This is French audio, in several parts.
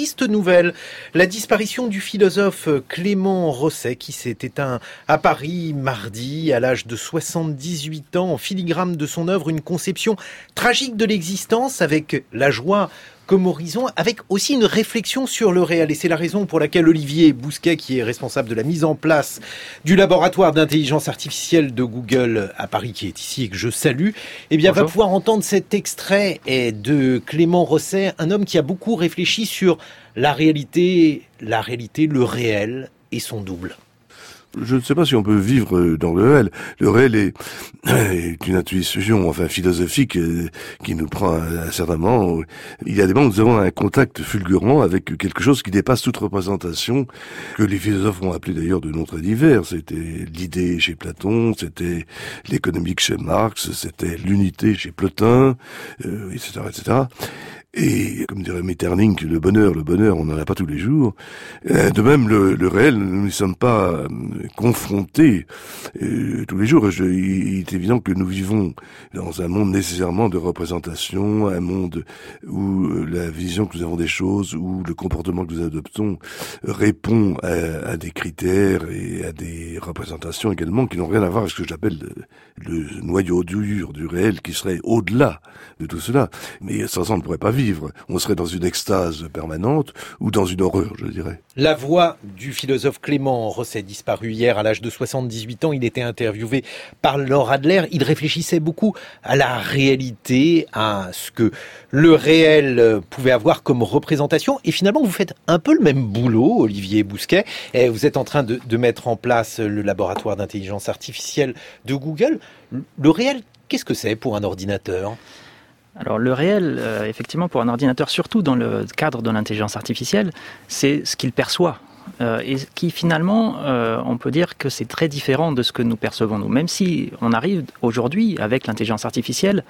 triste nouvelle, la disparition du philosophe Clément Rosset qui s'est éteint à Paris mardi à l'âge de 78 ans, en filigrane de son œuvre, une conception tragique de l'existence avec la joie comme horizon, avec aussi une réflexion sur le réel. Et c'est la raison pour laquelle Olivier Bousquet, qui est responsable de la mise en place du laboratoire d'intelligence artificielle de Google à Paris, qui est ici et que je salue, va pouvoir entendre cet extrait de Clément Rosset, un homme qui a beaucoup réfléchi sur la réalité, le réel et son double. Je ne sais pas si on peut vivre dans le réel. Le réel est une intuition, philosophique, qui nous prend à un certain moment. Il y a des moments où nous avons un contact fulgurant avec quelque chose qui dépasse toute représentation, que les philosophes ont appelé d'ailleurs de noms très divers. C'était l'idée chez Platon, c'était l'économique chez Marx, c'était l'unité chez Plotin, etc., etc. Et, comme dirait Metternich, le bonheur, on n'en a pas tous les jours. De même, le réel, nous n'y sommes pas confrontés tous les jours. Il est évident que nous vivons dans un monde nécessairement de représentation, un monde où la vision que nous avons des choses, où le comportement que nous adoptons répond à des critères et à des représentations également qui n'ont rien à voir avec ce que j'appelle le noyau dur du réel, qui serait au-delà de tout cela. Mais sans ça, on ne pourrait pas vivre. On serait dans une extase permanente ou dans une horreur, je dirais. La voix du philosophe Clément Rosset, disparu hier à l'âge de 78 ans. Il était interviewé par Laure Adler. Il réfléchissait beaucoup à la réalité, à ce que le réel pouvait avoir comme représentation. Et finalement, vous faites un peu le même boulot, Olivier Bousquet. Et vous êtes en train de mettre en place le laboratoire d'intelligence artificielle de Google. Le réel, qu'est-ce que c'est pour un ordinateur ? Alors le réel, effectivement, pour un ordinateur, surtout dans le cadre de l'intelligence artificielle, c'est ce qu'il perçoit. Et qui finalement, on peut dire que c'est très différent de ce que nous percevons nous. Même si on arrive aujourd'hui, avec l'intelligence artificielle,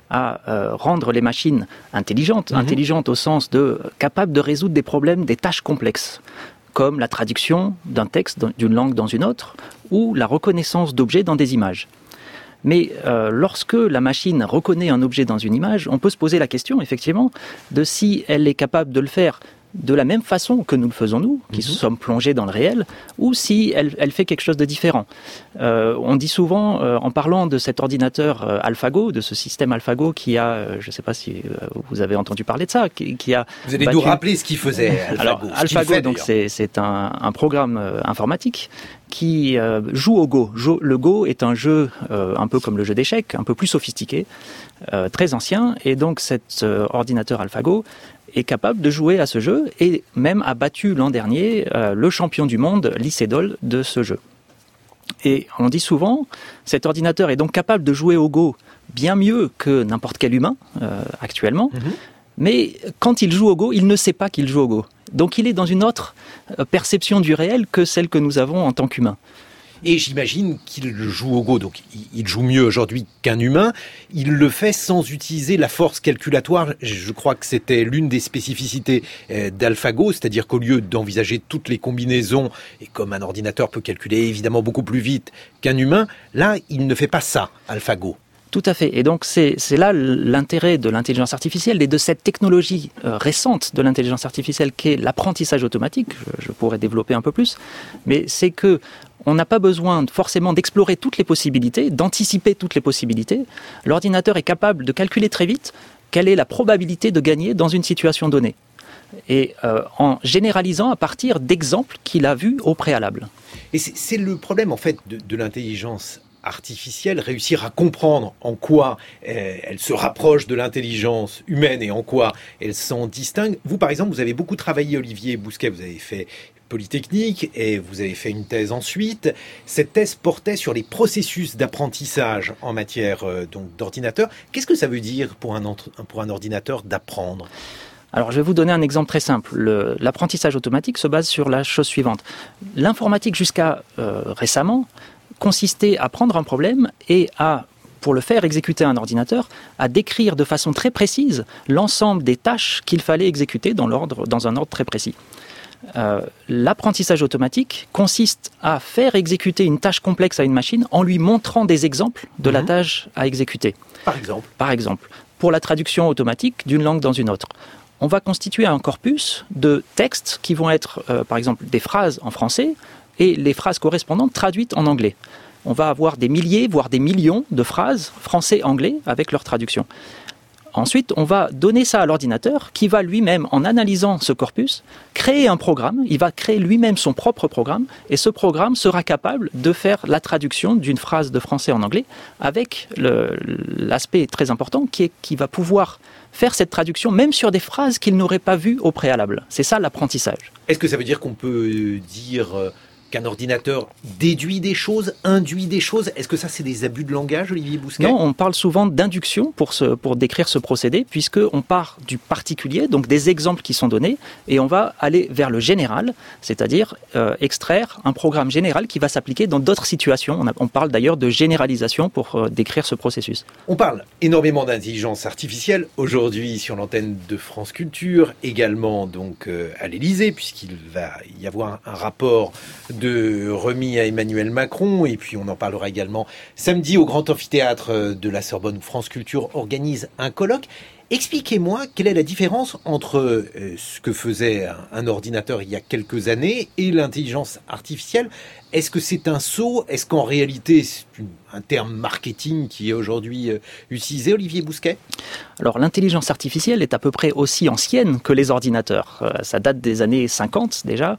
à rendre les machines intelligentes, intelligentes au sens de capables de résoudre des problèmes, des tâches complexes, comme la traduction d'un texte d'une langue dans une autre, ou la reconnaissance d'objets dans des images. Mais lorsque la machine reconnaît un objet dans une image, on peut se poser la question, effectivement, de si elle est capable de le faire de la même façon que nous le faisons nous, qui sommes plongés dans le réel, ou si elle fait quelque chose de différent. On dit souvent, en parlant de cet ordinateur AlphaGo, de ce système AlphaGo qui a, je ne sais pas si vous avez entendu parler de ça, qui a... Vous allez nous rappeler ce qu'il faisait, AlphaGo. Alors, AlphaGo, donc, c'est un programme informatique qui joue au Go. Le Go est un jeu un peu comme le jeu d'échecs, un peu plus sophistiqué, très ancien, et donc cet ordinateur AlphaGo est capable de jouer à ce jeu et même a battu l'an dernier le champion du monde, Lee Sedol, de ce jeu. Et on dit souvent, cet ordinateur est donc capable de jouer au Go bien mieux que n'importe quel humain actuellement, mais quand il joue au Go, il ne sait pas qu'il joue au Go. Donc il est dans une autre perception du réel que celle que nous avons en tant qu'humains. Et j'imagine qu'il joue au Go, donc il joue mieux aujourd'hui qu'un humain. Il le fait sans utiliser la force calculatoire. Je crois que c'était l'une des spécificités d'AlphaGo, c'est-à-dire qu'au lieu d'envisager toutes les combinaisons, et comme un ordinateur peut calculer évidemment beaucoup plus vite qu'un humain, là, il ne fait pas ça, AlphaGo. Tout à fait. Et donc, c'est là l'intérêt de l'intelligence artificielle et de cette technologie récente de l'intelligence artificielle qu'est l'apprentissage automatique. Je pourrais développer un peu plus. Mais c'est que on n'a pas besoin forcément d'explorer toutes les possibilités, d'anticiper toutes les possibilités. L'ordinateur est capable de calculer très vite quelle est la probabilité de gagner dans une situation donnée. Et en généralisant à partir d'exemples qu'il a vus au préalable. Et c'est le problème, en fait, de l'intelligence artificielle, réussir à comprendre en quoi elle se rapproche de l'intelligence humaine et en quoi elle s'en distingue. Vous, par exemple, vous avez beaucoup travaillé, Olivier Bousquet, vous avez fait Polytechnique et vous avez fait une thèse ensuite. Cette thèse portait sur les processus d'apprentissage en matière d'ordinateur. Qu'est-ce que ça veut dire pour un ordinateur d'apprendre ? Alors, je vais vous donner un exemple très simple. L'apprentissage automatique se base sur la chose suivante. L'informatique, jusqu'à récemment, consistait à prendre un problème et pour le faire exécuter un ordinateur, à décrire de façon très précise l'ensemble des tâches qu'il fallait exécuter dans un ordre très précis. L'apprentissage automatique consiste à faire exécuter une tâche complexe à une machine en lui montrant des exemples de la tâche à exécuter. Par exemple ? Par exemple, pour la traduction automatique d'une langue dans une autre. on va constituer un corpus de textes qui vont être, par exemple, des phrases en français et les phrases correspondantes traduites en anglais. On va avoir des milliers, voire des millions de phrases français-anglais avec leur traduction. Ensuite, on va donner ça à l'ordinateur qui va lui-même, en analysant ce corpus, créer un programme. Il va créer lui-même son propre programme et ce programme sera capable de faire la traduction d'une phrase de français en anglais avec l'aspect très important qui va pouvoir faire cette traduction même sur des phrases qu'il n'aurait pas vues au préalable. C'est ça l'apprentissage. Est-ce que ça veut dire qu'on peut dire qu'un ordinateur déduit des choses, induit des choses? Est-ce que ça, c'est des abus de langage, Olivier Bousquet? Non, on parle souvent d'induction pour décrire ce procédé, puisqu'on part du particulier, donc des exemples qui sont donnés, et on va aller vers le général, c'est-à-dire extraire un programme général qui va s'appliquer dans d'autres situations. On parle d'ailleurs de généralisation pour décrire ce processus. On parle énormément d'intelligence artificielle aujourd'hui sur l'antenne de France Culture, également donc à l'Élysée, puisqu'il va y avoir un rapport remis à Emmanuel Macron, et puis on en parlera également samedi au Grand Amphithéâtre de la Sorbonne où France Culture organise un colloque. Expliquez-moi quelle est la différence entre ce que faisait un ordinateur il y a quelques années et l'intelligence artificielle. Est-ce que c'est un saut? Est-ce qu'en réalité c'est un terme marketing qui est aujourd'hui utilisé, Olivier Bousquet? Alors l'intelligence artificielle est à peu près aussi ancienne que les ordinateurs. Ça date des années 50 déjà.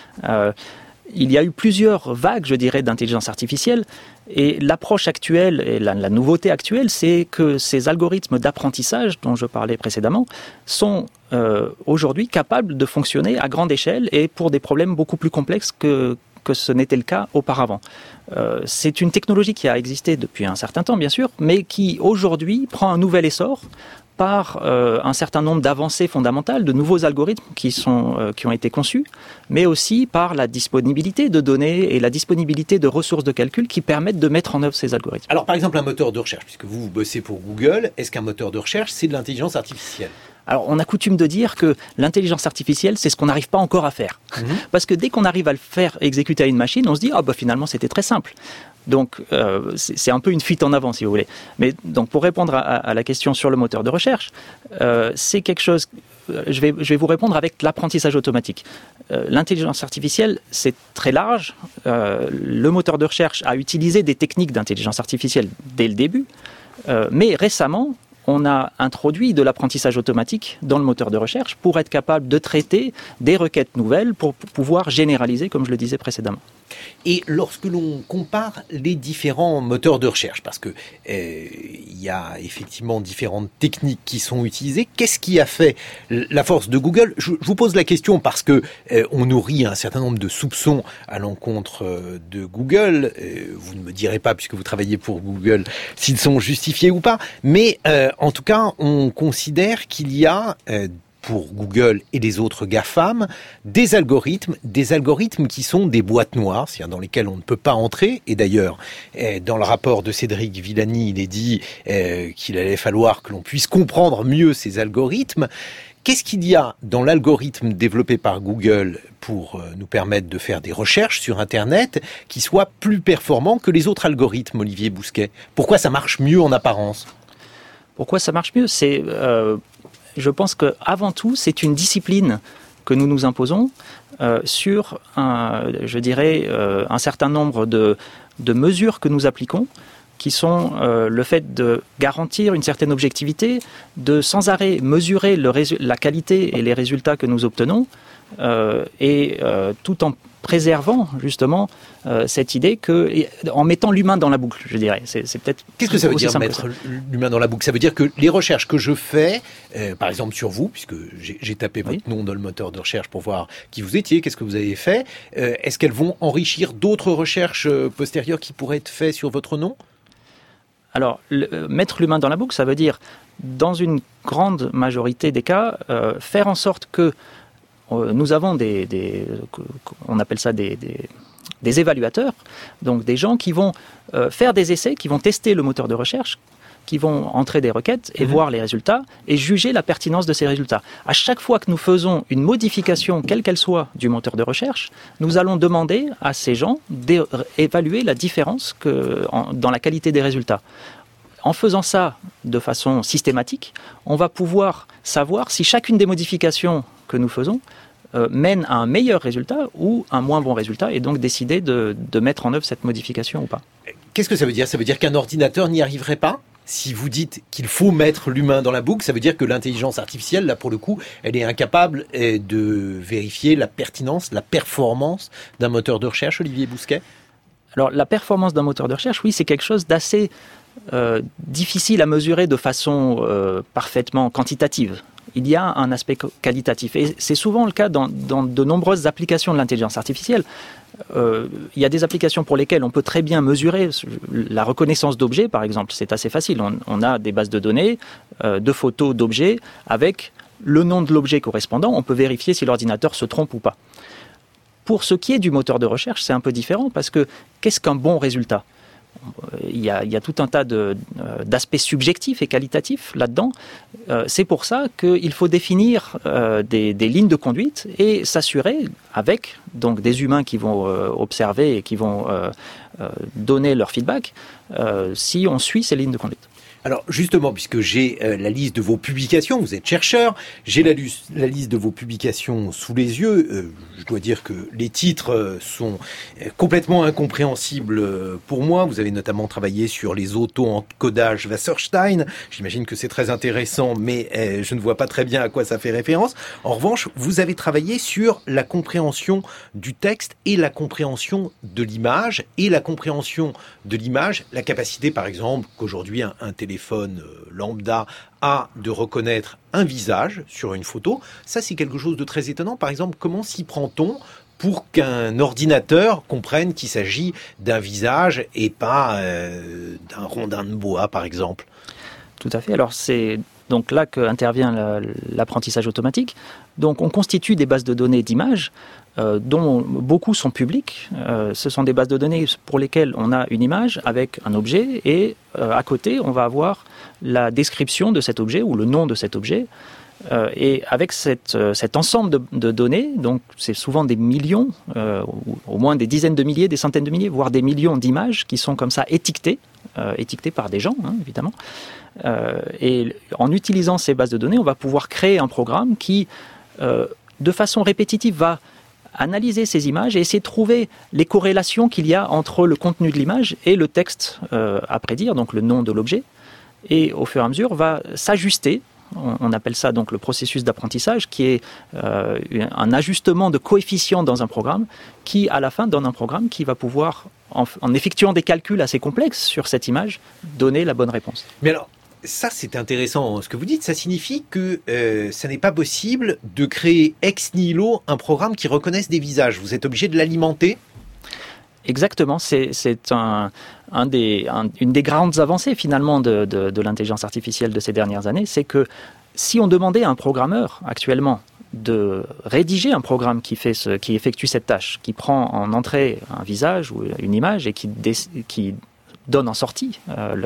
Il y a eu plusieurs vagues, je dirais, d'intelligence artificielle et l'approche actuelle et la nouveauté actuelle, c'est que ces algorithmes d'apprentissage dont je parlais précédemment sont aujourd'hui capables de fonctionner à grande échelle et pour des problèmes beaucoup plus complexes que ce n'était le cas auparavant. C'est une technologie qui a existé depuis un certain temps, bien sûr, mais qui aujourd'hui prend un nouvel essor par un certain nombre d'avancées fondamentales, de nouveaux algorithmes qui ont été conçus, mais aussi par la disponibilité de données et la disponibilité de ressources de calcul qui permettent de mettre en œuvre ces algorithmes. Alors par exemple un moteur de recherche, puisque vous bossez pour Google, est-ce qu'un moteur de recherche c'est de l'intelligence artificielle? Alors, on a coutume de dire que l'intelligence artificielle, c'est ce qu'on n'arrive pas encore à faire. Parce que dès qu'on arrive à le faire exécuter à une machine, on se dit « Ah, finalement, c'était très simple ». Donc, c'est un peu une fuite en avant, si vous voulez. Mais donc, pour répondre à la question sur le moteur de recherche, c'est quelque chose... Je vais vous répondre avec l'apprentissage automatique. L'intelligence artificielle, c'est très large. Le moteur de recherche a utilisé des techniques d'intelligence artificielle dès le début. Mais récemment, on a introduit de l'apprentissage automatique dans le moteur de recherche pour être capable de traiter des requêtes nouvelles pour pouvoir généraliser, comme je le disais précédemment. Et lorsque l'on compare les différents moteurs de recherche, parce que il y a effectivement différentes techniques qui sont utilisées, qu'est-ce qui a fait la force de Google? Je vous pose la question parce que on nourrit un certain nombre de soupçons à l'encontre de Google. Vous ne me direz pas, puisque vous travaillez pour Google, s'ils sont justifiés ou pas. Mais en tout cas, on considère qu'il y a pour Google et les autres GAFAM, des algorithmes qui sont des boîtes noires, c'est-à-dire dans lesquelles on ne peut pas entrer. Et d'ailleurs, dans le rapport de Cédric Villani, il est dit qu'il allait falloir que l'on puisse comprendre mieux ces algorithmes. Qu'est-ce qu'il y a dans l'algorithme développé par Google pour nous permettre de faire des recherches sur Internet qui soit plus performant que les autres algorithmes, Olivier Bousquet? Pourquoi ça marche mieux en apparence? Pourquoi ça marche mieux? Je pense qu'avant tout, c'est une discipline que nous nous imposons sur un certain nombre de mesures que nous appliquons, qui sont le fait de garantir une certaine objectivité, de sans arrêt mesurer la qualité et les résultats que nous obtenons, tout en préservant justement cette idée en mettant l'humain dans la boucle, je dirais. C'est peut-être. Qu'est-ce que ça veut dire mettre l'humain dans la boucle? Ça veut dire que les recherches que je fais, par exemple sur vous, puisque j'ai tapé votre nom dans le moteur de recherche pour voir qui vous étiez, qu'est-ce que vous avez fait, est-ce qu'elles vont enrichir d'autres recherches postérieures qui pourraient être faites sur votre nom? Alors, mettre l'humain dans la boucle, ça veut dire, dans une grande majorité des cas, faire en sorte que nous avons on appelle ça des évaluateurs, donc des gens qui vont faire des essais, qui vont tester le moteur de recherche, qui vont entrer des requêtes et voir les résultats et juger la pertinence de ces résultats. À chaque fois que nous faisons une modification, quelle qu'elle soit, du moteur de recherche, nous allons demander à ces gens d'évaluer la différence dans la qualité des résultats. en faisant ça de façon systématique, on va pouvoir savoir si chacune des modifications que nous faisons mène à un meilleur résultat ou un moins bon résultat, et donc décider de mettre en œuvre cette modification ou pas. Qu'est-ce que ça veut dire ? Ça veut dire qu'un ordinateur n'y arriverait pas ? Si vous dites qu'il faut mettre l'humain dans la boucle, ça veut dire que l'intelligence artificielle, là pour le coup, elle est incapable de vérifier la pertinence, la performance d'un moteur de recherche, Olivier Bousquet ? Alors la performance d'un moteur de recherche, oui, c'est quelque chose d'assez difficile à mesurer de façon parfaitement quantitative. Il y a un aspect qualitatif. Et c'est souvent le cas dans de nombreuses applications de l'intelligence artificielle. Il y a des applications pour lesquelles on peut très bien mesurer la reconnaissance d'objets, par exemple. C'est assez facile. On a des bases de données, de photos d'objets, avec le nom de l'objet correspondant. On peut vérifier si l'ordinateur se trompe ou pas. Pour ce qui est du moteur de recherche, c'est un peu différent, parce que qu'est-ce qu'un bon résultat ? Il y a tout un tas d'aspects subjectifs et qualitatifs là-dedans. C'est pour ça qu'il faut définir des lignes de conduite et s'assurer, avec donc des humains qui vont observer et qui vont donner leur feedback, si on suit ces lignes de conduite. Alors justement, puisque j'ai la liste de vos publications, vous êtes chercheur, j'ai la liste de vos publications sous les yeux. Je dois dire que les titres sont complètement incompréhensibles pour moi. Vous avez notamment travaillé sur les auto-encodages Wasserstein. J'imagine que c'est très intéressant, mais je ne vois pas très bien à quoi ça fait référence. En revanche, vous avez travaillé sur la compréhension du texte et la compréhension de l'image. Et la compréhension de l'image, la capacité par exemple qu'aujourd'hui un téléphone lambda a de reconnaître un visage sur une photo, ça c'est quelque chose de très étonnant. Par exemple, comment s'y prend-on pour qu'un ordinateur comprenne qu'il s'agit d'un visage et pas d'un rondin de bois, par exemple ? Tout à fait. Alors c'est donc là qu'intervient l'apprentissage automatique. Donc on constitue des bases de données d'images dont beaucoup sont publiques. Ce sont des bases de données pour lesquelles on a une image avec un objet et à côté on va avoir la description de cet objet ou le nom de cet objet. Et avec cet ensemble de données, donc c'est souvent des millions, au moins des dizaines de milliers, des centaines de milliers, voire des millions d'images qui sont comme ça étiquetées par des gens, évidemment. Et en utilisant ces bases de données, on va pouvoir créer un programme qui, de façon répétitive, va analyser ces images et essayer de trouver les corrélations qu'il y a entre le contenu de l'image et le texte à prédire, donc le nom de l'objet. Et au fur et à mesure, va s'ajuster. On appelle ça donc le processus d'apprentissage, qui est un ajustement de coefficients dans un programme, qui à la fin donne un programme qui va pouvoir, en effectuant des calculs assez complexes sur cette image, donner la bonne réponse. Mais alors, ça c'est intéressant ce que vous dites, ça signifie que ça n'est pas possible de créer ex nihilo un programme qui reconnaisse des visages. Vous êtes obligé de l'alimenter ? Exactement, c'est une des grandes avancées finalement de l'intelligence artificielle de ces dernières années, c'est que si on demandait à un programmeur actuellement de rédiger un programme qui effectue cette tâche, qui prend en entrée un visage ou une image et qui donne en sortie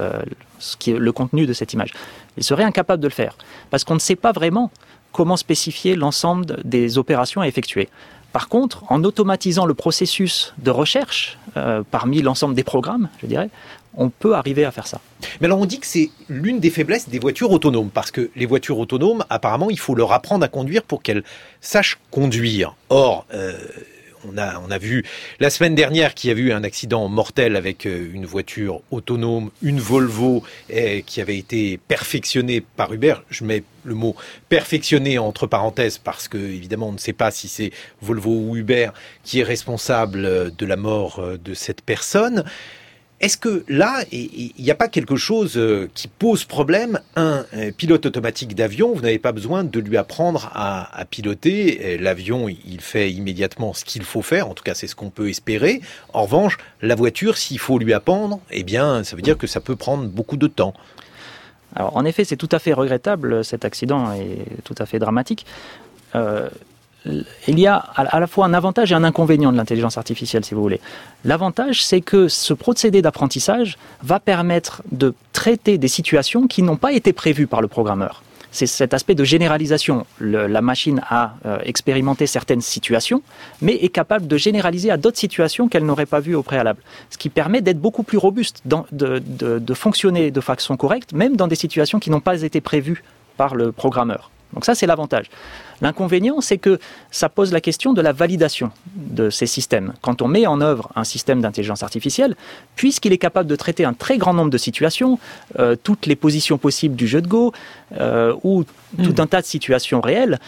le contenu de cette image, il serait incapable de le faire, parce qu'on ne sait pas vraiment comment spécifier l'ensemble des opérations à effectuer. Par contre, en automatisant le processus de recherche parmi l'ensemble des programmes, je dirais, on peut arriver à faire ça. Mais alors on dit que c'est l'une des faiblesses des voitures autonomes, parce que les voitures autonomes, apparemment, il faut leur apprendre à conduire pour qu'elles sachent conduire. Or, on a vu la semaine dernière qu'il y avait eu un accident mortel avec une voiture autonome, une Volvo qui avait été perfectionnée par Uber. Je mets le mot perfectionné entre parenthèses parce que évidemment on ne sait pas si c'est Volvo ou Uber qui est responsable de la mort de cette personne. Est-ce que là, il n'y a pas quelque chose qui pose problème ? Un pilote automatique d'avion, vous n'avez pas besoin de lui apprendre à piloter. L'avion, il fait immédiatement ce qu'il faut faire. En tout cas, c'est ce qu'on peut espérer. En revanche, la voiture, s'il faut lui apprendre, eh bien, ça veut dire que ça peut prendre beaucoup de temps. Alors, en effet, c'est tout à fait regrettable. Cet accident est tout à fait dramatique. Il y a à la fois un avantage et un inconvénient de l'intelligence artificielle, si vous voulez. L'avantage, c'est que ce procédé d'apprentissage va permettre de traiter des situations qui n'ont pas été prévues par le programmeur. c'est cet aspect de généralisation. La machine a expérimenté certaines situations, mais est capable de généraliser à d'autres situations qu'elle n'aurait pas vues au préalable. Ce qui permet d'être beaucoup plus robuste, de fonctionner de façon correcte, même dans des situations qui n'ont pas été prévues par le programmeur. Donc ça, c'est l'avantage. L'inconvénient, c'est que ça pose la question de la validation de ces systèmes. Quand on met en œuvre un système d'intelligence artificielle, puisqu'il est capable de traiter un très grand nombre de situations, toutes les positions possibles du jeu de Go, ou tout un tas de situations réelles,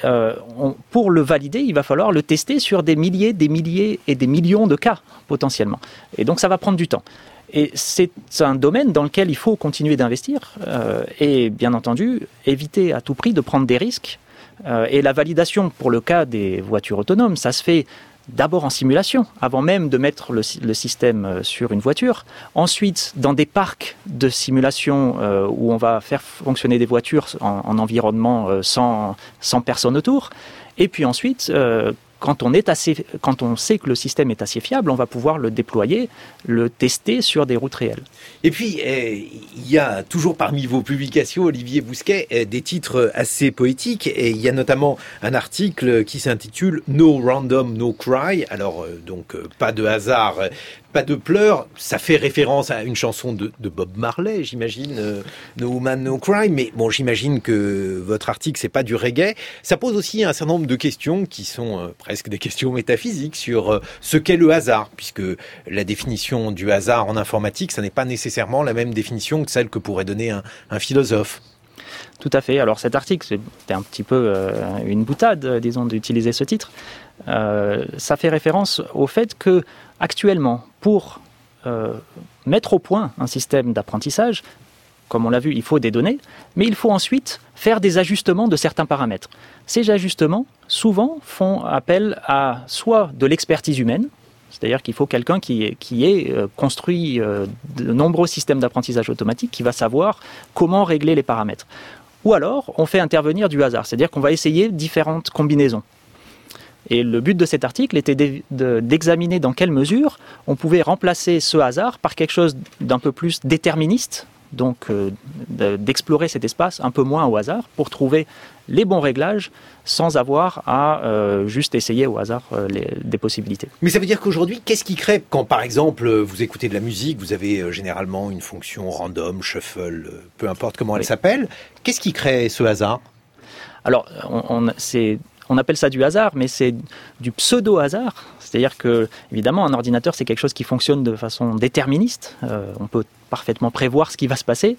pour le valider, il va falloir le tester sur des milliers et des millions de cas, potentiellement. Et donc ça va prendre du temps. Et c'est un domaine dans lequel il faut continuer d'investir et, bien entendu, éviter à tout prix de prendre des risques. Et la validation, pour le cas des voitures autonomes, ça se fait d'abord en simulation, avant même de mettre le système sur une voiture. Ensuite, dans des parcs de simulation où on va faire fonctionner des voitures en environnement sans personne autour. Et puis ensuite, quand on sait que le système est assez fiable, on va pouvoir le déployer, le tester sur des routes réelles. Et puis, il y a toujours parmi vos publications, Olivier Bousquet, des titres assez poétiques. Et il y a notamment un article qui s'intitule « No Random, No Cry ». Alors, pas de hasard, pas de pleurs. Ça fait référence à une chanson de Bob Marley, j'imagine, « No Woman, No Cry ». Mais bon, j'imagine que votre article, c'est pas du reggae. Ça pose aussi un certain nombre de questions qui sont presque des questions métaphysiques sur ce qu'est le hasard, puisque la définition du hasard en informatique, ça n'est pas nécessairement la même définition que celle que pourrait donner un philosophe. Tout à fait. Alors cet article, c'était un petit peu une boutade, disons, d'utiliser ce titre. Ça fait référence au fait que, actuellement, pour mettre au point un système d'apprentissage, comme on l'a vu, il faut des données, mais il faut ensuite faire des ajustements de certains paramètres. Ces ajustements, souvent, font appel à soit de l'expertise humaine, c'est-à-dire qu'il faut quelqu'un qui ait construit de nombreux systèmes d'apprentissage automatique, qui va savoir comment régler les paramètres. Ou alors, on fait intervenir du hasard, c'est-à-dire qu'on va essayer différentes combinaisons. Et le but de cet article était d'examiner dans quelle mesure on pouvait remplacer ce hasard par quelque chose d'un peu plus déterministe, donc d'explorer cet espace un peu moins au hasard pour trouver les bons réglages sans avoir à juste essayer au hasard des possibilités. Mais ça veut dire qu'aujourd'hui, qu'est-ce qui crée quand, par exemple, vous écoutez de la musique, vous avez généralement une fonction random, shuffle, peu importe comment elle s'appelle, qu'est-ce qui crée ce hasard ? Alors, on appelle ça du hasard, mais c'est du pseudo-hasard. C'est-à-dire que, évidemment, un ordinateur, c'est quelque chose qui fonctionne de façon déterministe. On peut parfaitement prévoir ce qui va se passer.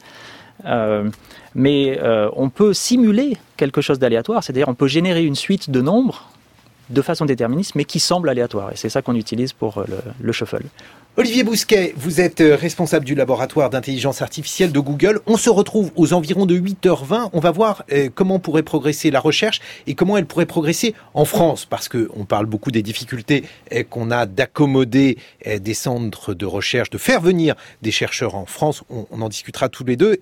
Mais on peut simuler quelque chose d'aléatoire. C'est-à-dire on peut générer une suite de nombres de façon déterministe, mais qui semble aléatoire. Et c'est ça qu'on utilise pour le shuffle. Olivier Bousquet, vous êtes responsable du laboratoire d'intelligence artificielle de Google. On se retrouve aux environs de 8h20. On va voir comment pourrait progresser la recherche et comment elle pourrait progresser en France. Parce qu'on parle beaucoup des difficultés qu'on a d'accommoder des centres de recherche, de faire venir des chercheurs en France. On en discutera tous les deux.